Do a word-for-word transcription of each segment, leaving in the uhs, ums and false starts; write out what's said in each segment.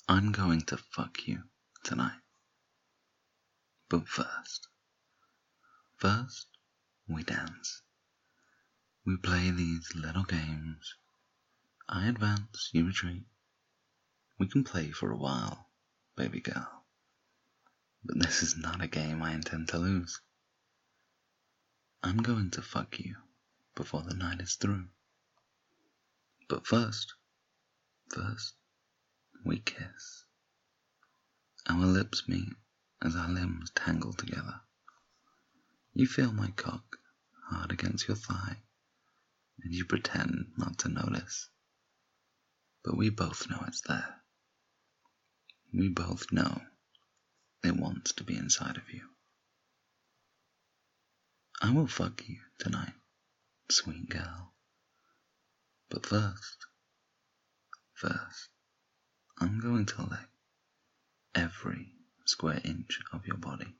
I'm going to fuck you tonight. But first, first, we dance. We play these little games. I advance, you retreat. We can play for a while, baby girl. But this is not a game I intend to lose. I'm going to fuck you before the night is through. But first, first, we kiss. Our lips meet as our limbs tangle together. You feel my cock hard against your thigh, and you pretend not to notice. But we both know it's there. We both know it wants to be inside of you. I will fuck you tonight, sweet girl. But first, first, I'm going to lick every square inch of your body.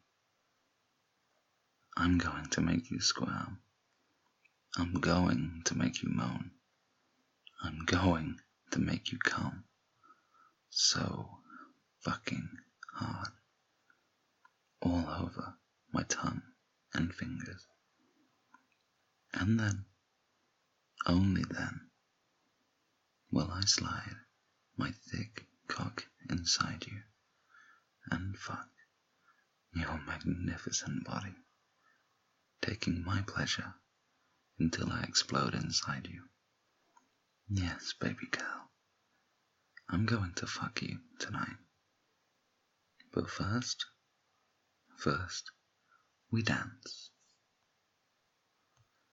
I'm going to make you squirm. I'm going to make you moan. I'm going to make you come so fucking hard. All over my tongue and fingers. And then, only then, will I slide my thick cock inside you and fuck your magnificent body, taking my pleasure until I explode inside you. Yes, baby girl, I'm going to fuck you tonight. But first, first, we dance.